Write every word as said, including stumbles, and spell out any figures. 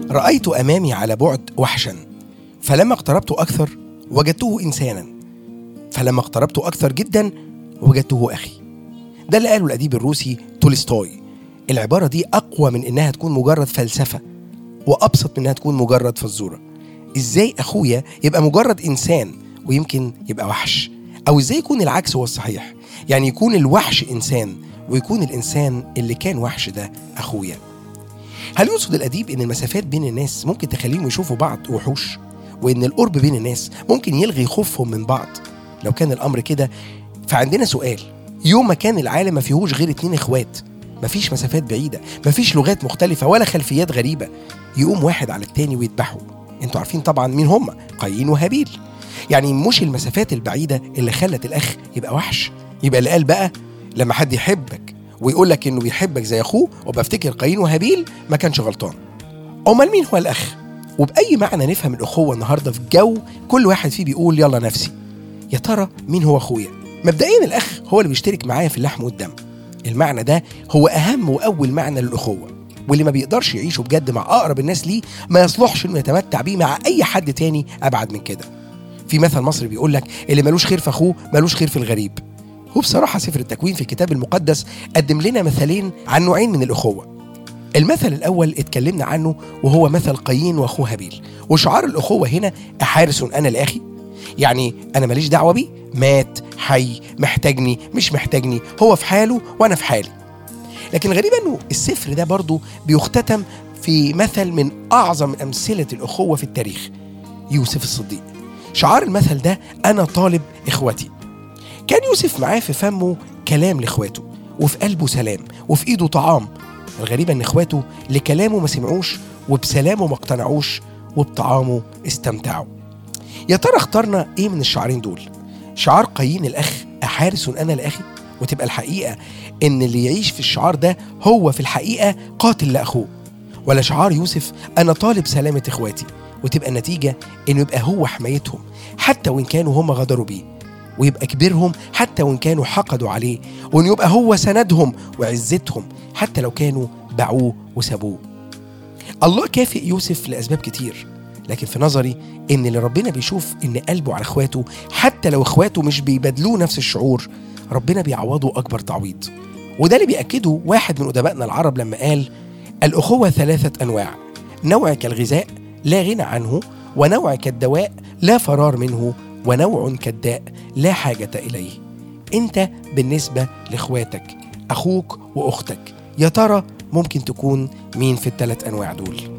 رأيت أمامي على بعد وحشا، فلما اقتربت أكثر وجدته إنسانا، فلما اقتربت أكثر جدا وجدته أخي. ده اللي قاله الأديب الروسي تولستوي. العبارة دي أقوى من إنها تكون مجرد فلسفة، وأبسط من إنها تكون مجرد فزورة. إزاي أخويا يبقى مجرد إنسان ويمكن يبقى وحش؟ أو إزاي يكون العكس هو الصحيح؟ يعني يكون الوحش إنسان ويكون الإنسان اللي كان وحش ده أخويا. هل يقصد الأديب إن المسافات بين الناس ممكن تخليهم يشوفوا بعض وحوش، وإن القرب بين الناس ممكن يلغي خوفهم من بعض؟ لو كان الأمر كده فعندنا سؤال: يوم ما كان العالم ما فيهوش غير اتنين إخوات، مفيش مسافات بعيدة، مفيش لغات مختلفة ولا خلفيات غريبة، يقوم واحد على التاني ويذبحوا. انتوا عارفين طبعا مين هم؟ قايين وهابيل. يعني مش المسافات البعيدة اللي خلت الأخ يبقى وحش. يبقى اللي قال بقى لما حد يحبك ويقول لك إنه بيحبك زي أخوه وبفتكر قايين وهابيل ما كانش غلطان. أمال مين هو الأخ؟ وبأي معنى نفهم الأخوة النهاردة في جو كل واحد فيه بيقول يلا نفسي؟ يا ترى مين هو أخويا؟ مبدئيا الأخ هو اللي بيشترك معايا في اللحم والدم. المعنى ده هو أهم وأول معنى للأخوة، واللي ما بيقدرش يعيشه بجد مع أقرب الناس ليه ما يصلحش إنه يتمتع بيه مع أي حد تاني أبعد من كده. في مثل مصري بيقول لك اللي ملوش خير في أخوه ملوش خير في الغريب. وبصراحة سفر التكوين في الكتاب المقدس قدم لنا مثالين عن نوعين من الأخوة. المثل الأول اتكلمنا عنه وهو مثل قايين وأخوه هابيل، وشعار الأخوة هنا أحارس أنا لأخي، يعني أنا ماليش دعوة بيه، مات حي محتاجني مش محتاجني، هو في حاله وأنا في حالي. لكن الغريب أنه السفر ده برضو بيختتم في مثل من أعظم أمثلة الأخوة في التاريخ، يوسف الصديق. شعار المثل ده أنا طالب إخوتي. كان يوسف معاه في فمه كلام لإخواته، وفي قلبه سلام، وفي إيده طعام. الغريب أن إخواته لكلامه ما سمعوش، وبسلامه ما اقتنعوش، وبطعامه استمتعوا. يا ترى اخترنا إيه من الشعارين دول؟ شعار قايين الأخ أحارس أنا لأخي، وتبقى الحقيقة إن اللي يعيش في الشعار ده هو في الحقيقة قاتل لأخوه، ولا شعار يوسف أنا طالب سلامة إخواتي، وتبقى النتيجة إنه يبقى هو حمايتهم حتى وإن كانوا هم غدروا بيه، ويبقى كبيرهم حتى وإن كانوا حقدوا عليه، وإن يبقى هو سندهم وعزتهم حتى لو كانوا باعوه وسابوه. الله كافئ يوسف لأسباب كتير، لكن في نظري إن اللي ربنا بيشوف إن قلبه على إخواته حتى لو إخواته مش بيبادلوه نفس الشعور، ربنا بيعوضه أكبر تعويض. وده اللي بيأكده واحد من أدبائنا العرب لما قال: الأخوة ثلاثة أنواع، نوع كالغذاء لا غنى عنه، ونوع كالدواء لا فرار منه، ونوع كالداء لا حاجة إليه. أنت بالنسبة لإخواتك أخوك وأختك، يا ترى ممكن تكون مين في الثلاث أنواع دول؟